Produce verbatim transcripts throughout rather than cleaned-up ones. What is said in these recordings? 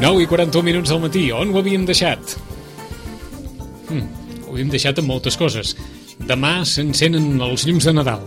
nou i quaranta-un minuts del matí. On ho havíem deixat? Hm, ho havíem deixat amb moltes coses. Demà s'encenen els llums de Nadal.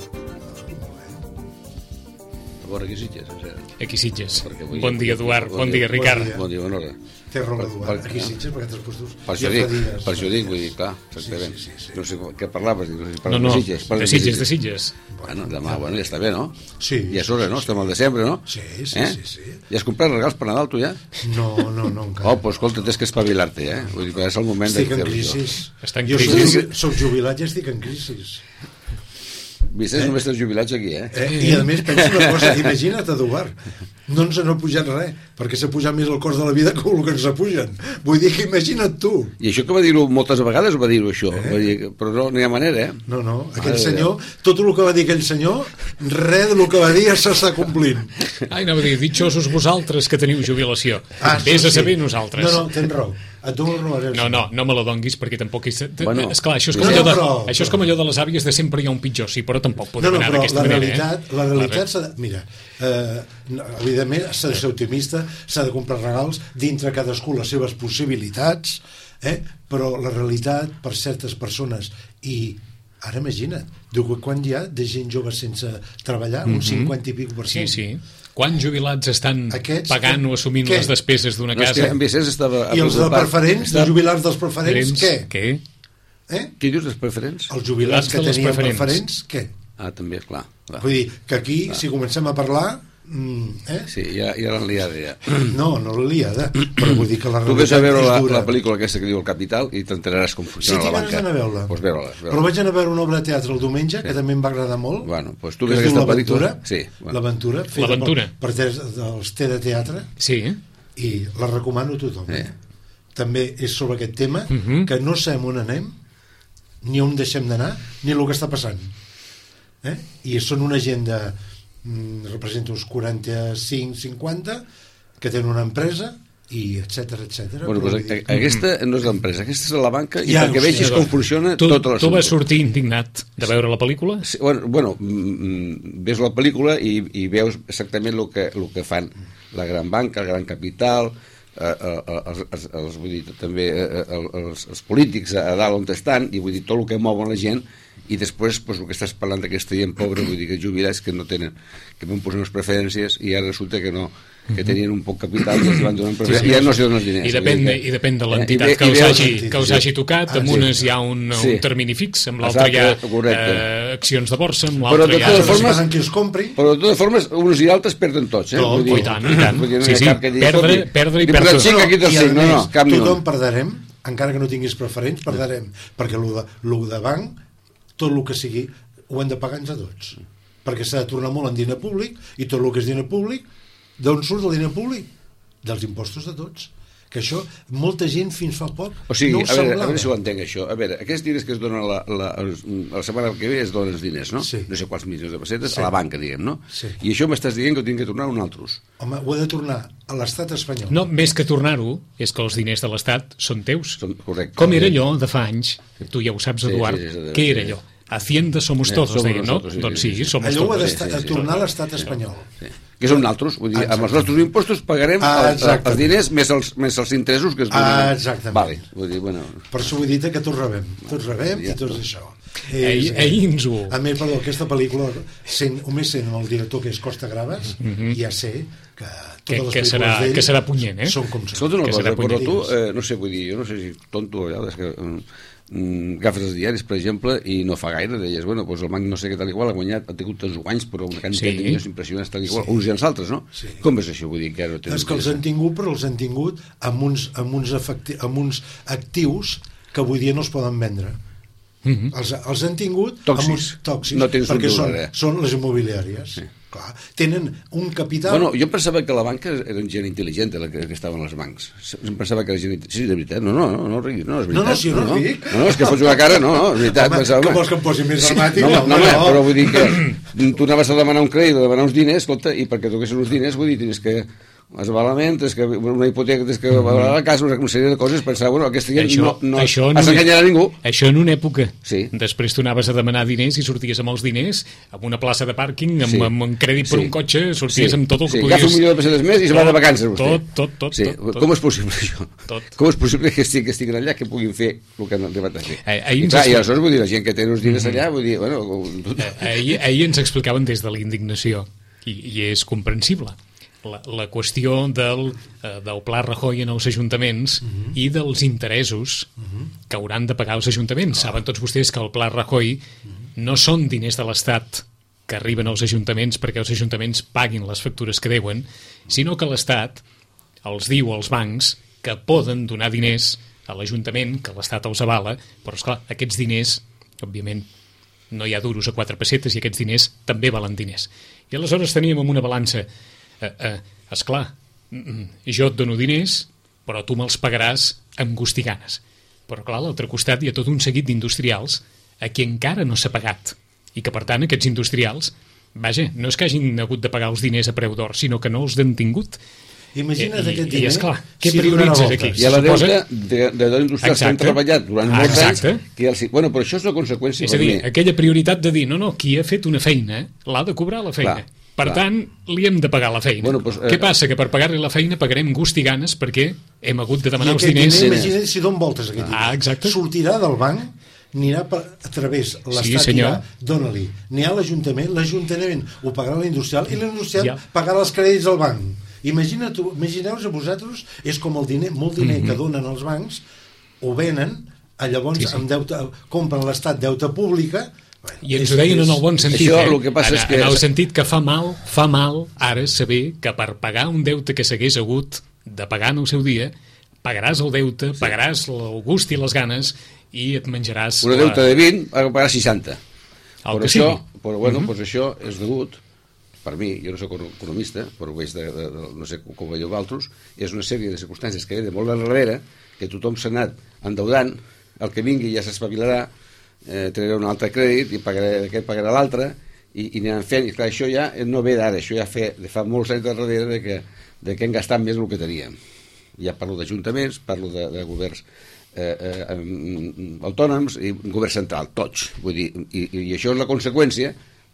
A veure, aquí Sitges, en sèrio. Aquí Sitges. Vull... Bon dia, Eduard. Bon, bon dia, Ricard. Bon dia, bona hora. Té raó, Eduard. Aquí Sitges, perquè t'has posat... Per això dic, per això dic, vull dir, clar, exactament. Sí, sí, sí, sí. No sé què parlaves, no sé si parlaves no, no, de Sitges. De Sitges, de Sitges. Bueno, demà, bueno, ja està bé, no? Sí. Ja és hora, no? Estem al desembre, no? Sí, sí, eh? sí, sí. Ja has comprat regals per Nadal, tu, ja? No, no, no, encara. Oh, doncs escolta, tens que espavilar-te, eh? Vull dir que és el moment estic de... en crisis. Està en jo crisis. soc, soc jubilat i estic en crisis. Vicenç, eh? Només estàs jubilats aquí, eh? eh? I a més penso una cosa, imagina't, Eduard, no ens no ha pujat res, perquè s'ha pujat més el cost de la vida que el que ens apugen. Vull dir que imagina't tu. I això que va dir-ho moltes vegades, va dir-ho això, eh? va dir, però no, no hi ha manera, eh? No, no, aquell senyor, tot el que va dir aquell senyor, res del que va dir ja s'està complint. Ai, anava a dir, ditxosos vosaltres que teniu jubilació. Ah, Vés sí, a saber sí. nosaltres. No, no, tens raó. Et dono raó. No, no, no me la donguis perquè tampoc és... Bueno, esclar, això és com, no, allò de, però, això és com allò de les àvies de sempre hi ha un pitjor, sí, però tampoc podem no, no, anar però d'aquesta la manera. Realitat, eh? La realitat s'ha de... Mira, eh, evidentment s'ha de ser optimista, s'ha de comprar regals dintre cadascú les seves possibilitats, eh? Però la realitat per certes persones i ara imagina't, diu que quan hi ha de gent jove sense treballar, un cinquanta i pico per cent. Sí, sí. Quants jubilats estan Aquests, pagant o assumint què? les despeses d'una No, és casa? que en Vicenç estava... I els de preferents, estava... els jubilats dels preferents, què? Què? Eh? Qui dius dels preferents? Els jubilats que de les tenien preferents. preferents, què? Ah, també, clar. clar. Vull dir que aquí, si comencem a parlar... Mm, eh? Sí, ja, ja l'han liada, ja. No, no la liada, però vull dir que la Tu vés a realitat veure és la, dura. la pel·lícula aquesta que diu El Capital i t'enteraràs com Sí, funciona tinc la ganes banca. d'anar a veure-la. Pues veure-la. Però vaig anar a veure una obra de teatre el diumenge, que també em va agradar molt. Bueno, pues tu que ves es diu aquesta pel·lícula... L'Aventura, Sí, bueno. L'Aventura, feta L'Aventura. per, per des, dels T de Teatre, Sí, eh? i la recomano a tothom. Eh. Eh. També és sobre aquest tema, Uh -huh. que no sabem on anem, ni on deixem d'anar, ni el que està passant. Eh? I són una gent de... Mm, representa uns quaranta-cinc cinquanta que tenen una empresa i etcètera, etcètera. Bueno, pues, a- aquesta no és l'empresa, aquesta és la banca i Ja perquè ho sé, vegis doncs. com funciona Tu, tota la tu vas sortir indignat de veure la pel·lícula? Sí, bueno, bueno mm, ves la pel·lícula i, i veus exactament el que, el que fan la gran banca, el gran capital, eh, eh, els, els, els, vull dir, també eh, els, els polítics a dalt on estan, i vull dir, tot el que mouen la gent, i després pues, el que estàs parlant d'aquesta gent pobra, vull dir que jubilats que no tenen, que van posar unes preferències i ara resulta que no, que tenien un poc capital i els van donar preferències, sí, sí, i ja no s'hi donen els diners. I depèn, que, i depèn de l'entitat eh, que, us veus, hagi, que us hagi tocat. Amb unes hi ha un, Sí. un termini fix, amb l'altre hi ha eh, accions de borsa, amb Però l'altre de hi ha... totes formes- Formes... qui els compri. Però de totes formes, uns i altres perden tots, eh? No, Vull dir, i tant, i tant. vull dir, no Sí, hi ha sí, cap que digui, perdre- escolti, perdre i diputat perdre. cinc, aquí dos I a cinc, no, no, més, cap ni tothom un. perdrem, encara que no tinguis preferents, perdrem, perquè el de, lo de banc, tot el que sigui, ho hem de pagar ens a tots, perquè s'ha de tornar molt en diner públic, i tot el que és diner públic, d'on surt el diner públic? Dels impostos de tots. Que això, molta gent fins fa poc O sigui, no ho a, veure, semblava. a veure si ho entenc això. A veure, aquests diners que es donen la, la, la setmana que ve es donen els diners, no? Sí. No sé quants milions de pessetes, Sí. a la banca, diguem, no? Sí. I això m'estàs dient que ho tinc que tornar a un altres. Home, ho he de tornar a l'estat espanyol. No, més que tornar-ho, és que els diners de l'Estat són teus. Són- correcte. Com era allò de fa anys, tu ja ho saps, Sí, Eduard, sí, sí, sí, què era sí. allò? Hacienda somos Eh, todos, somos deien, no? nosotros, sí, Doncs sí, sí, sí. somos Allò ho ha todos. de sí, sí, sí. tornar a l'estat espanyol. Sí. Que som nosaltres, vull dir, amb els nostres impostos pagarem Ah, els, els exactament. diners més els, més els interessos que es donen. Ah, exactament. Vale, vull dir, bueno... Per això ho he dit que tots rebem. Tots rebem Ja. i tots això. Ahir, És- ahir ens ho... A més, perdó, aquesta pel·lícula, sent, només sent el director que és Costa Graves, ja sé que Que, totes que, les serà, pel·lícules d'ell que serà punyent, eh? són com són. Escolta una Que cosa, serà però tu, punyent. eh, no sé, vull dir, jo no sé si tonto allà, és que mm, agafes els diaris, per exemple, i no fa gaire, deies, bueno, doncs el banc no sé què tal igual, ha guanyat, ha tingut tants guanys, però una quantitat Sí. de milions impressionants tal igual, Sí. uns i els altres, no? Sí. Com és això, vull dir, que ara no tenen... És que els han tingut, però els han tingut amb uns, amb uns, efecti, amb uns actius que avui dia no es poden vendre. Mhm. Els, els han tingut Tòxics. amb uns tòxics, No tens un perquè són, dòlar, eh? són les immobiliàries. Sí. Clar, tenen un capital... Bueno, jo em pensava que la banca era gent intel·ligent, la que, que estaven als bancs. Em pensava que era gent intel·ligent. Sí, de veritat, no, no, no, no riguis, no, és veritat. No, no, si jo no no, ric. No, no, és que fots una cara, no, no, és veritat. Home, pensava, que vols que em posi més dramàtic? No, no, Home, no, no. però vull dir que tu anaves a demanar un crèdit o demanar uns diners, escolta, i perquè toquessin uns diners, vull dir, tens que els avalaments, és que una hipoteca, és que avalar la casa, una sèrie de coses, pensar, bueno, aquesta gent això, no, no això has enganyat a ningú. Això en una època. Sí. Després tu anaves a demanar diners i sorties amb els diners, amb una plaça de pàrquing, amb, Sí. amb un crèdit per Sí. un cotxe, sorties Sí. amb tot el que sí. podies... Agafa un milió de pessetes més i se va de vacances, vostè. Tot, tot, tot. Sí. tot, tot. Com és possible, això? Tot. Com és possible que estiguin, que estiguin allà, que puguin fer el que han arribat a fer? Eh, ahir I, ens clar, I expli- aleshores, vull dir, la gent que té uns diners allà, vull dir, bueno... Eh, ahir, ahir ens explicaven des de la indignació, i, i és comprensible, la, la qüestió del, eh, del pla Rajoy en els ajuntaments uh -huh. i dels interessos uh -huh. que hauran de pagar els ajuntaments. Saben tots vostès que el pla Rajoy no són diners de l'Estat que arriben als ajuntaments perquè els ajuntaments paguin les factures que deuen, sinó que l'Estat els diu als bancs que poden donar diners a l'Ajuntament, que l'Estat els avala, però, esclar, aquests diners, òbviament, no hi ha duros a quatre pessetes i aquests diners també valen diners. I aleshores teníem en una balança, eh, eh, esclar, jo et dono diners, però tu me'ls pagaràs amb gust i ganes. Però, clar, a l'altre costat hi ha tot un seguit d'industrials a qui encara no s'ha pagat i que, per tant, aquests industrials, vaja, no és que hagin hagut de pagar els diners a preu d'or, sinó que no els han tingut. Imagina't I, aquest i, diner... esclar, què si donarà prioritzes voltes. aquí? Hi ha la Suposa- deuta de, de dos industrials que han Exacte. treballat durant Ah, molts exacte. anys. Que els, bueno, però això és la conseqüència És a per dir, mi. aquella prioritat de dir, no, no, qui ha fet una feina l'ha de cobrar la feina. Clar, per clar. tant, li hem de pagar la feina. Bueno, doncs, eh, Què passa? Que per pagar-li la feina pagarem gust i ganes perquè hem hagut de I demanar els aquest diners. diner, imagina't si don voltes aquest diner. Ah, exacte. Sortirà del banc, anirà per, a través, l'estat Sí, senyor. dirà, dóna-li. N'hi ha l'Ajuntament, l'Ajuntament ho pagarà l'industrial i l'industrial Ja. pagarà els crèdits del banc. Imagina't, imagineu-vos a vosaltres, és com el diner, molt diner mm -hmm. que donen els bancs, ho venen, a llavors Sí, sí. amb deute, compren l'Estat deute pública. Bueno, I ens és- ho deien és- en el bon sentit, Això, eh? el que passa en, és que- en el sentit que fa mal, fa mal ara saber que per pagar un deute que s'hagués hagut de pagar en el seu dia, pagaràs el deute, sí. pagaràs el gust i les ganes i et menjaràs... Una deuta de vint ha de pagar seixanta. El Per que això, sigui. però, bueno, Uh -huh. doncs això és degut, per mi, jo no soc economista, però ho veig de, de, de, no sé com ho veieu d'altres, és una sèrie de circumstàncies que ve de molt enrere, que tothom s'ha anat endeudant, el que vingui ja s'espavilarà, eh, traurà un altre crèdit i pagarà aquest pagarà l'altre, i, i aniran fent, i clar, això ja no ve d'ara, això ja fe, de fa molts anys darrere de que, de que hem gastat més del que teníem. Ja parlo d'ajuntaments, parlo de, de governs eh, eh, autònoms i govern central, tots, vull dir, i, i això és la conseqüència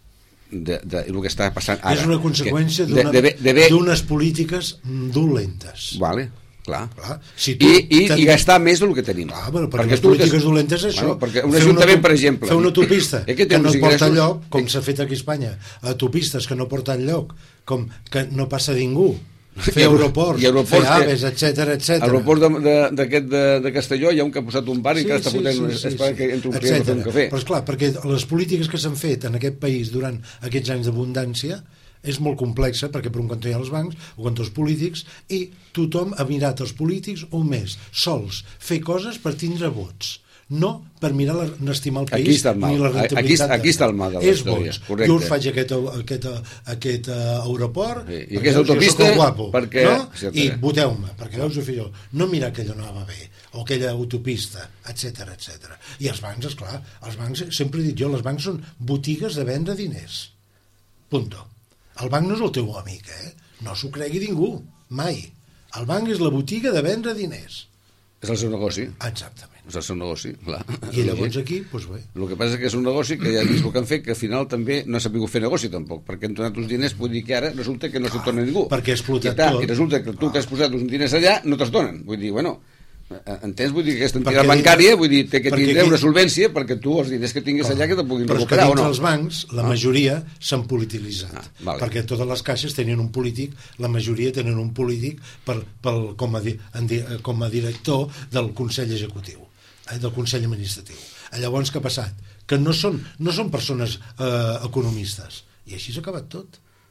de, de, de el que està passant ara. És una conseqüència Que- de- d'una- de ve- de ve- d'unes polítiques dolentes. Vale, clar. Clar, si tu I, i, ten- I gastar més del que tenim. Clar, però perquè, les tu polítiques des- dolentes és això. Bueno, perquè un Fer ajuntament, una, per exemple... Fer una autopista eh, que, té no uns porta ingressos- enlloc, com eh, s'ha fet aquí a Espanya, autopistes que no porten enlloc, com que no passa ningú, fer I aero- aeroports, i aeroports fer que- aves, etcètera, etcètera. A l'aeroport de- de- d'aquest de, de Castelló hi ha un que ha posat un bar i encara està fotent esperant que entri un client a fer un cafè. Però esclar, perquè les polítiques que s'han fet en aquest país durant aquests anys d'abundància és molt complexa, perquè per un cantó hi ha els bancs, o cantó els polítics, i tothom ha mirat els polítics un mes, sols, fer coses per tindre vots, no per mirar la- n'estimar el país Aquí està el mal. ni la Aquí- rentabilitat. aquí està el mal de la és història, vots. correcte. Jo us faig aquest, aquest, aquest uh, aeroport, Sí, i perquè aquesta veus, jo autopista, sóc el guapo, perquè- no? etcètera. I voteu-me, perquè veus ho jo. No mirar que allò no anava bé, o aquella autopista, etcètera, etcètera. I els bancs, esclar, els bancs, sempre he dit jo, els bancs són botigues de vendre diners. Punto. El banc no és el teu amic, eh? No s'ho cregui ningú, mai. El banc és la botiga de vendre diners. És el seu negoci. Exactament. És el seu negoci, clar. I llavors aquí, doncs bé. El que passa és que és un negoci que ja vist el que han fet, que al final també no ha sabut fer negoci tampoc, perquè han donat uns diners, vull dir que ara resulta que no se'n torna ningú. perquè ha explotat I, tal, tot. I resulta que tu que has posat uns diners allà no te'ls donen. Vull dir, bueno, entens? Vull dir que aquesta entitat Perquè bancària, dintre- vull dir, té que perquè tindre aquí- una solvència perquè tu els diners que tinguis allà que te puguin Però és que recuperar o dintre no. els bancs, la majoria s'han polititzat. Ah, vale. Perquè totes les caixes tenien un polític, la majoria tenen un polític per, per, com, a, di- en di- com a director del Consell Executiu, eh, del Consell Administratiu. Llavors, què ha passat? Que no són, no són persones eh, economistes. I així s'ha acabat tot.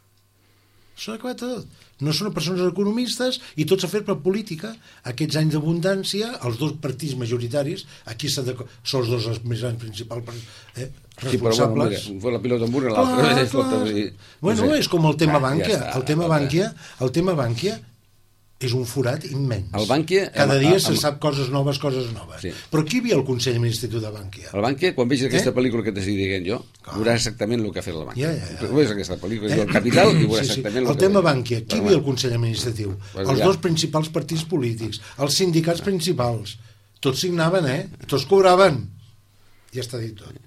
S'ha acabat tot. No són persones economistes i tot s'ha fet per política. Aquests anys d'abundància, els dos partits majoritaris, aquí s'ha de, són els dos els més grans principals eh, Sí, però bueno, responsables. mira, fue la pilota en burra Clar, l'altre. clar. Escolta, vull dir, Bueno, no sé. és com el tema Ah, ja Bànquia. està, El tema escolta. Bànquia, el tema Bànquia és un forat immens. El Bànquia... Cada dia amb, se amb... sap coses noves, coses noves. Sí. Però qui hi havia al Consell Administratiu de Bànquia? El Bànquia, quan vegis aquesta eh? pel·lícula que t'estic dient jo, Clar. veuràs exactament el que ha fet la Bànquia. Ja, ja, ja. Veuràs aquesta pel·lícula, eh? el Capital, i veuràs sí, sí. exactament el, el que... El tema Bànquia, qui hi havia al Consell Administratiu? Bueno, els ja. dos principals partits polítics, els sindicats principals. Tots signaven, eh? Tots cobraven. Ja està dit tot.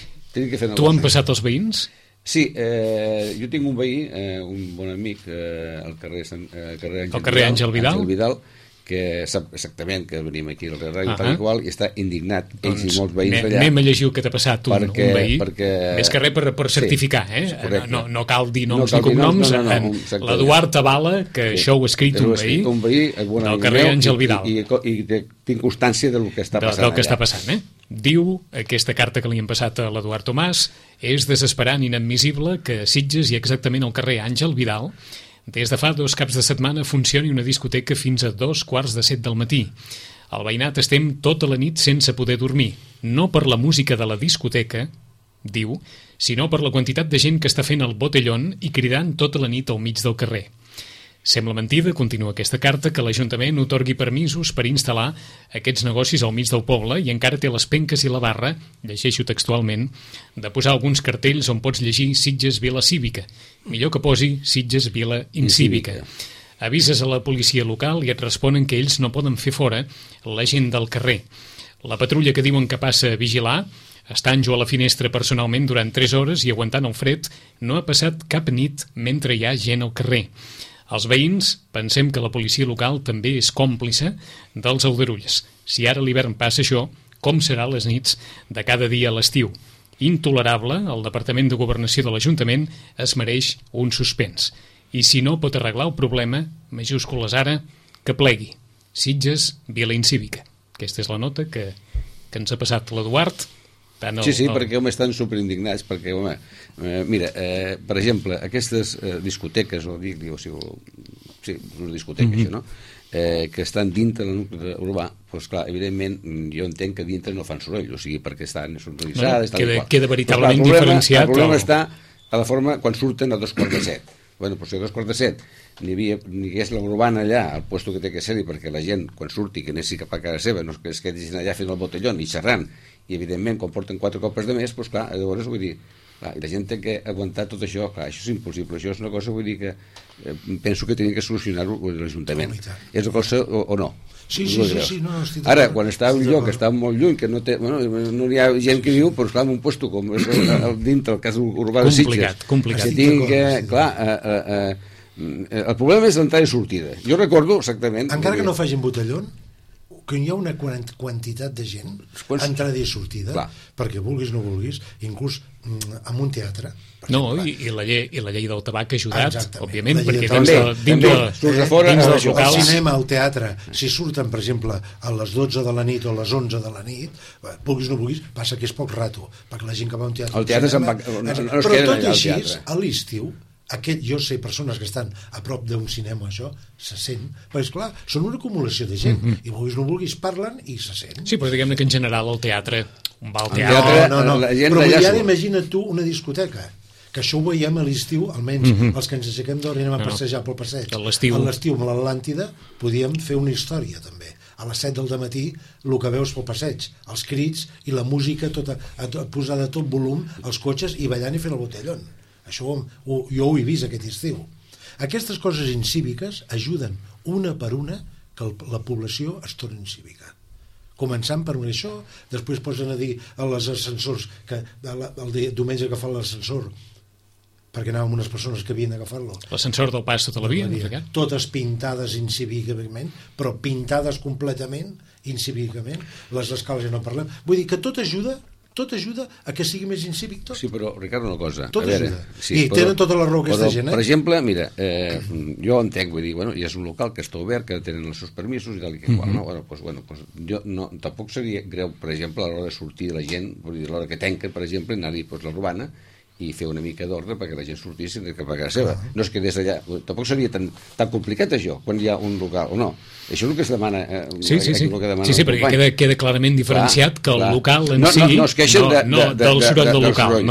Tu han passat els veïns? Sí, eh, jo tinc un veí, eh, un bon amic, eh, al carrer, Sant, eh, carrer Àngel, el carrer Àngel Vidal, Àngel Vidal, que sap exactament que venim aquí al ràdio, uh -huh. tal i qual, i està indignat, doncs, ells i molts veïns d'allà. Anem a llegir el que t'ha passat un, perquè, un veí, perquè... més que res per, per certificar, sí, eh? No, no cal dir noms no ni cognoms, no, no, no, l'Eduard avala que sí, això ho ha escrit un veí, un veí del carrer Àngel Vidal. I, i, i, i tinc constància del que està passant del, del que allà. està passant, eh? Diu, aquesta carta que li han passat a l'Eduard Tomàs, és desesperant i inadmissible que a Sitges i exactament al carrer Àngel Vidal des de fa dos caps de setmana funcioni una discoteca fins a dos quarts de set del matí. El veïnat estem tota la nit sense poder dormir, no per la música de la discoteca, diu, sinó per la quantitat de gent que està fent el botellón i cridant tota la nit al mig del carrer. Sembla mentida, continua aquesta carta, que l'Ajuntament otorgui permisos per instal·lar aquests negocis al mig del poble i encara té les penques i la barra, llegeixo textualment, de posar alguns cartells on pots llegir Sitges Vila Cívica. Millor que posi Sitges Vila Incívica. Avises a la policia local i et responen que ells no poden fer fora la gent del carrer. La patrulla que diuen que passa a vigilar, estant-jo a la finestra personalment durant tres hores i aguantant el fred, no ha passat cap nit mentre hi ha gent al carrer. Els veïns pensem que la policia local també és còmplice dels aldarulls. Si ara a l'hivern passa això, com serà les nits de cada dia a l'estiu? Intolerable, el Departament de Governació de l'Ajuntament es mereix un suspens. I si no pot arreglar el problema, majúscules ara, que plegui. Sitges, Vila Incívica. Aquesta és la nota que, que ens ha passat l'Eduard. El, sí, sí, el... perquè home, estan superindignats, perquè, home, eh, mira, eh, per exemple, aquestes eh, discoteques, o dic, o sigui, sí, una discoteca, mm -hmm. això, no?, eh, que estan dintre del nucli urbà, doncs clar, evidentment, jo entenc que dintre no fan soroll, o sigui, perquè estan sonoritzades, no, queda, queda veritablement doncs, clar, el problema, diferenciat. El problema o... està a la forma quan surten a dos quarts de set. Bueno, doncs si a dos quarts de set n'hi havia, n'hi hagués la urbana allà, al puesto que té que ser-hi, perquè la gent, quan surti, que anessi cap a casa seva, no es quedin allà fent el botellón i xerrant, i evidentment quan porten quatre copes de més, doncs clar, llavors vull dir, clar, i la gent té que aguantar tot això, clar, això és impossible, això és una cosa, vull dir que eh, penso que tenen que solucionar-ho l'Ajuntament. És una cosa o, o no? Sí, sí, sí, sí, no, estic ara, quan està un lloc que està molt lluny, que no té, bueno, no hi ha gent que viu, però clar, en un lloc com és el, el, dintre el cas urbà de Sitges, complicat, que tingui que, clar, eh, eh, eh, el problema és l'entrada i sortida. Jo recordo exactament... Encara que no facin botellón, que hi ha una quantitat de gent, Quants... entrada i sortida, clar, perquè vulguis o no vulguis, inclús en un teatre. No, i, i, la llei, i la llei del tabac ha ajudat, exactament, òbviament, perquè dins, també, de, dins, també, de, de fora, dins dels locals... El cinema, el teatre, si surten, per exemple, a les dotze de la nit o a les onze de la nit, vulguis o no vulguis, passa que és poc rato, perquè la gent que va a un teatre... El teatre cinema, se'n va... No, no es però tot allà, així, a l'estiu, aquest, jo sé persones que estan a prop d'un cinema, això, se sent, perquè esclar, són una acumulació de gent, mm -hmm. i vulguis no vulguis parlen i se sent. Sí, però diguem-ne que en general el teatre, un va al el teatre... teatre no, no, no. La gent però d'allà ara imagina't tu una discoteca, que això ho veiem a l'estiu, almenys mm -hmm. els que ens aixequem d'hora i anem a no, passejar pel passeig. A l'estiu. A l'estiu amb l'Atlàntida podíem fer una història també. A les set del matí el que veus pel passeig, els crits i la música tota, posada a tot volum, els cotxes i ballant i fent el botellón. Això ho, jo ho he vist aquest estiu. Aquestes coses incíviques ajuden una per una que el, la població es torni incívica. Començant per això, després posen a dir a les ascensors, que el, el diumenge que fa l'ascensor, perquè anàvem unes persones que havien d'agafar-lo. L'ascensor del pas tota la via, no sé. Totes pintades incívicament, però pintades completament incívicament, les escales ja no parlem. Vull dir que tot ajuda tot ajuda a que sigui més incívic tot. Sí, però, Ricardo, una cosa. Tot a veure, ajuda. Sí, I però, tenen tota la raó aquesta però, gent, eh? Per exemple, mira, eh, jo entenc, vull dir, bueno, ja és un local que està obert, que tenen els seus permisos i tal i que qual, mm -hmm. no? Bueno, pues, bueno, pues, jo no, tampoc seria greu, per exemple, a l'hora de sortir de la gent, vull dir, a l'hora que tanquen, per exemple, anar-hi pues, la urbana i fer una mica d'ordre perquè la gent sortís cap a casa seva. No és que des d'allà... Tampoc seria tan, tan complicat això, quan hi ha un local, o no? Això és el que es demana... Eh, sí, sí, sí, que demana sí, sí perquè queda, queda clarament diferenciat clar, que el clar. local en no, si... No, no es queixen no, de, no, de, de, del soroll de, del del local, soroll. no.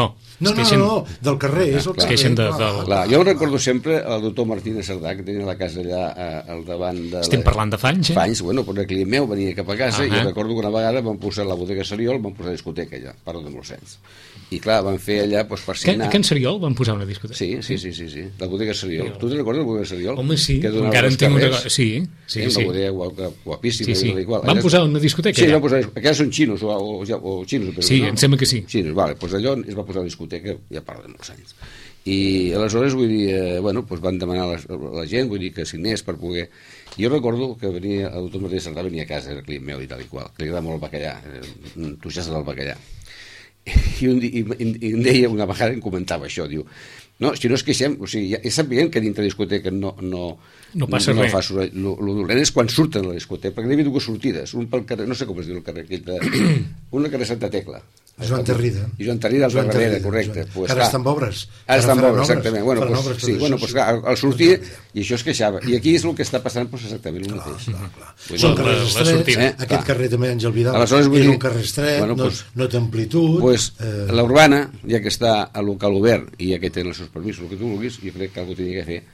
No, no, queixen... no, no, del carrer, és el Es queixen de, del... Clar, jo recordo sempre el doctor Martínez Cerdà, que tenia la casa allà al davant de... Estem la... parlant de fa anys, eh? Fa anys, bueno, per un client meu venia cap a casa, uh -huh. i recordo que una vegada van posar la bodega Seriol, van posar discoteca allà, parlo de molts anys. I clar, van fer allà doncs, per signar... A Can Seriol van posar una discoteca? Sí, sí, sí, sí, sí. La bodega Seriol. Tu te'n recordes la bodega Seriol? Home, sí, que encara en tinc una... Sí, sí, sí. sí. Una bodega guapíssima. Sí, sí. Igual. Van allà... posar una discoteca Sí, allà? van posar... Aquelles són xinos, o, o, o xinos, però, sí, no? em sembla que sí. Xinos, vale, doncs allò es va posar una discoteca, ja parlo de molts anys. I aleshores, vull dir, eh, bueno, doncs van demanar a la, a la gent, vull dir, que signés per poder... Jo recordo que venia, el doctor Martínez Cerdà venia a casa, era client meu i tal i qual, que li agrada molt el bacallà, un entusiasta del bacallà. I, un, i, i em deia una vegada, em comentava això, diu, no, si no es queixem, o sigui, ja, ja sapiguem que dintre de la discoteca no, no, no passa no, no res. Fa soroll. Lo, lo dolent és quan surten de la discoteca, perquè n'hi havia dues sortides, un pel carrer, no sé com es diu el carrer, aquell de, una carrer Santa Tecla. Joan Terrida. I Joan Terrida al darrere, correcte. Pues, ara estan obres. Ara estan obres, exactament. Bueno, pues, pues, sí, bueno, pues, clar, al sortir, i això es queixava. I aquí és el que està passant pues, exactament el mateix. Clar, clar, clar. Són carrers estrets, eh? Aquest clar. Carrer també, Àngel Vidal, aleshores, és un carrer estret, bueno, pues, no, no té amplitud. Pues, eh... la urbana, ja que està a local obert i ja que tenen els seus permisos, el que tu vulguis, jo crec que algú tenia que fer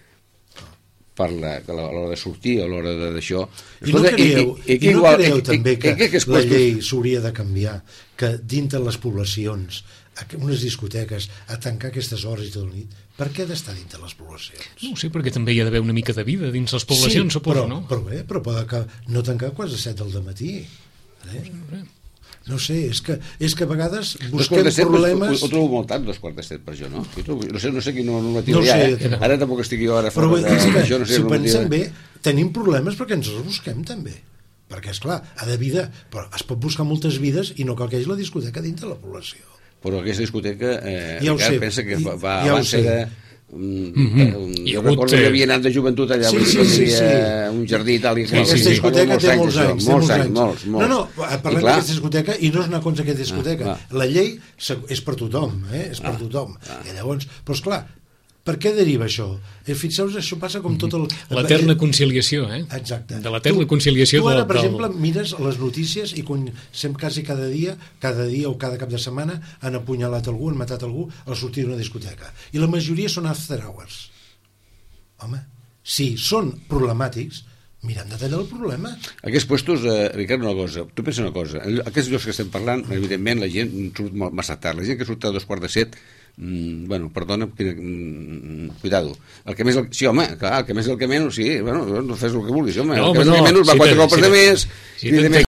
per la, a l'hora de sortir, a l'hora d'això. I no creieu, i, i, i no igual, creieu i, també que, que, que la llei s'hauria de canviar, que dintre les poblacions, unes discoteques, a tancar aquestes hores i tot el nit, per què ha d'estar dintre les poblacions? No sé, perquè també hi ha d'haver una mica de vida dins les poblacions, sí, suposo, però, no? Però bé, però pot no tancar quasi a set del matí. Eh? No sé, és que, és que a vegades busquem set, problemes... Ho, ho trobo molt tard, dos quarts de set per jo, no? Trobo, no sé, no sé quina normativa no hi ha, sé, eh? Ara tampoc estic jo ara fora de... Que, això, no sé, si ho normativa... pensem bé, tenim problemes perquè ens els busquem també. Perquè, esclar, ha de vida... Però es pot buscar moltes vides i no cal que hi hagi la discoteca dintre la població. Però aquesta discoteca, eh, ja Ricard, pensa que va, va ja abans era... Mm -hmm. un, jo hagut, recordo que havia anat de joventut allà, sí, sí, sí, sí. un jardí i tal i qual. Aquesta discoteca té molts anys, té molts anys. Molts, molts. No, no, parlem d'aquesta discoteca i no és una cosa d'aquesta discoteca. Ah, la llei és per tothom, eh? És per ah, tothom. Ah. I llavors, però esclar, per què deriva això? Eh, Fixeu-vos, això passa com tot el... L'eterna conciliació, eh? Exacte. De l'eterna conciliació tu, tu ara, del... per exemple, mires les notícies i quan sempre quasi cada dia, cada dia o cada cap de setmana han apunyalat algú, han matat algú al sortir d'una discoteca. I la majoria són after hours. Home, si són problemàtics, mirem de tallar el problema. Aquests puestos, eh, Ricard, una cosa, tu pensa una cosa, aquests llocs que estem parlant, evidentment la gent surt massa tard, la gent que surt a dos quarts de set, mm, bueno, perdona, mm, cuidado, el que més, el, sí home, clar, el que més el que menys, sí, bueno, no fes el que vulguis, home, no, el que més no, el que menys va sí quatre copes sí de més, sí, i de més